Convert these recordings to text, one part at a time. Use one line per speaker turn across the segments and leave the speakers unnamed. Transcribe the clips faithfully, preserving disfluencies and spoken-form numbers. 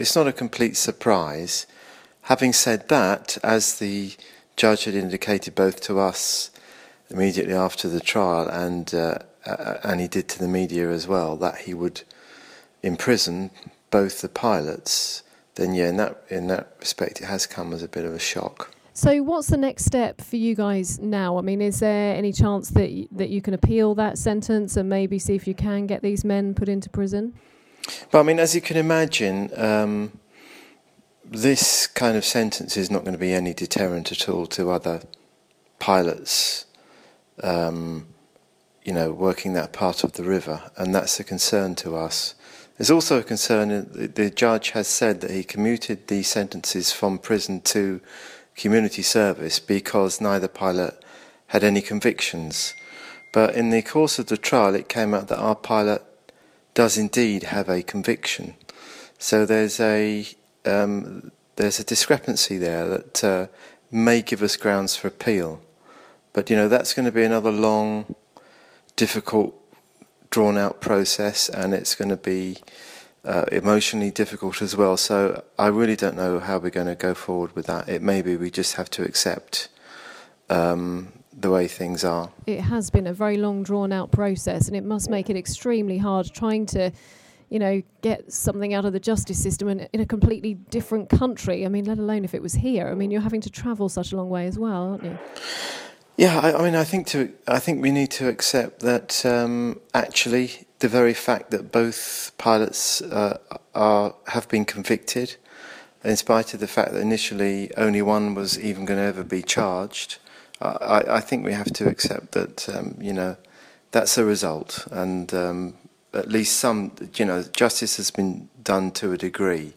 It's not a complete surprise. Having said that, as the judge had indicated both to us immediately after the trial and uh, uh, and he did to the media as well, that he would imprison both the pilots, then yeah, in that in that respect it has come as a bit of a shock.
So what's the next step for you guys now? I mean, is there any chance that y- that you can appeal that sentence and maybe see if you can get these men put into prison?
But I mean, as you can imagine, um, this kind of sentence is not going to be any deterrent at all to other pilots, um, you know, working that part of the river, and that's a concern to us. There's also a concern that the judge has said that he commuted these sentences from prison to community service because neither pilot had any convictions. But in the course of the trial, it came out that our pilot does indeed have a conviction. So there's a um, there's a discrepancy there that uh, may give us grounds for appeal. But you know, that's going to be another long, difficult, drawn-out process, and it's going to be uh, emotionally difficult as well. So I really don't know how we're going to go forward with that. It may be we just have to accept um, the way things are.
It has been a very long, drawn-out process, and it must make it extremely hard trying to, you know, get something out of the justice system in, in a completely different country. I mean, let alone if it was here. I mean, you're having to travel such a long way as well, aren't you?
Yeah, I, I mean, I think to I think we need to accept that um, actually the very fact that both pilots uh, are have been convicted, in spite of the fact that initially only one was even going to ever be charged, I, I think we have to accept that um, you know, that's a result, and um, at least some, you know, justice has been done to a degree,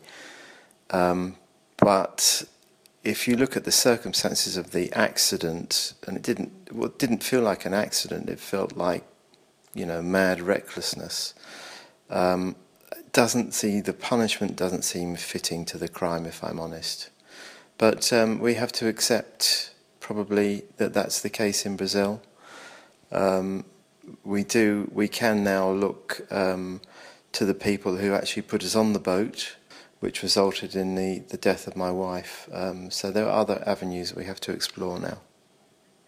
um, but if you look at the circumstances of the accident, and it didn't, well, it didn't feel like an accident, it felt like, you know, mad recklessness. Um, doesn't see the punishment doesn't seem fitting to the crime, if I'm honest. But um, we have to accept probably that that's the case in Brazil. Um, we do, we can now look um, to the people who actually put us on the boat, which resulted in the, the death of my wife. Um, so there are other avenues we have to explore now.